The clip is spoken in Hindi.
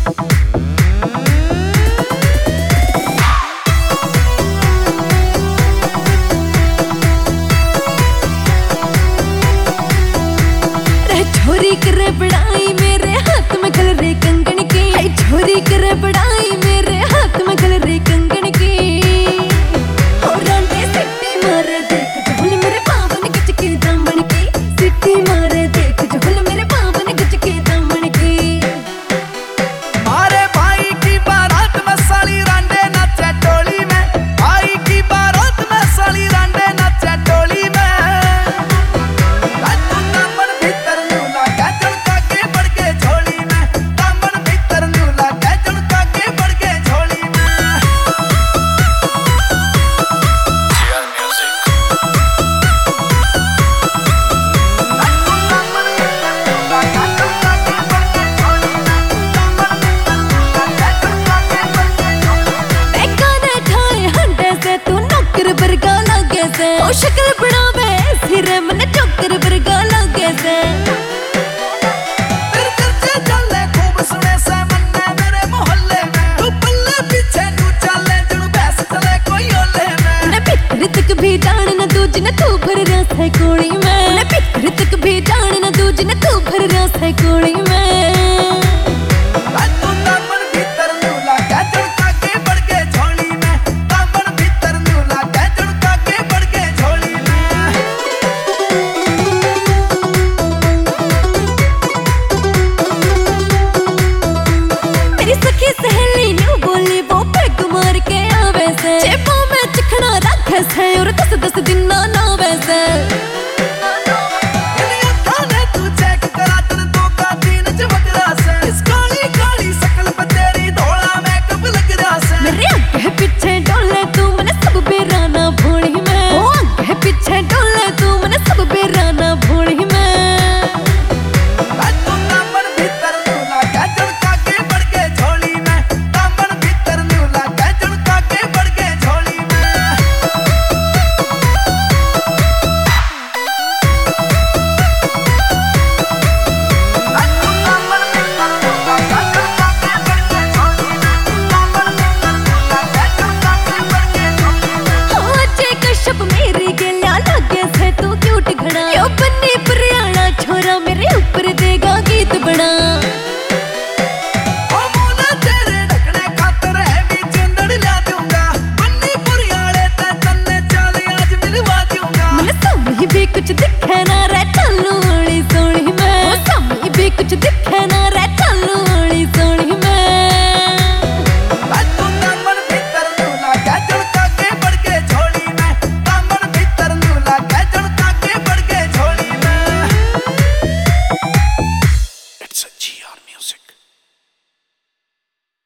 छोरी करे बड़ाई मेरे हाथ में गल रे कंगन की, छोरी करे बड़ाई मेरे हाथ में गल रे कंगन की। और रांडे सिट्टी मारे देख झोल मेरे पावन गच के दामन की, सिट्टी मारे देख झोल मेरे पावन गच के दामन की। मारे भाई की बारात में साली रांडे नाचे टोली में, भाई की बारात में साली रांडे नाचे टोली में। ओ शक्ल बनावे सिरे मन चोकर बरगा लागे से। तेरे चर्चे चले खूब सुने से मन्ने मेरे मोहल्ले में, तू पल्ले पीछे तू चले जणू बैस चले कोई ओले में। न पितर तक भी जान न दूज न तू भर रस है कोड़ी में, न पितर तक भी जान न दूज न तू भर रस है कोड़ी में। सहेली न्यू बोली वो पैग मार के आवे से, जेबों में चिकना रखे से और 10 दिन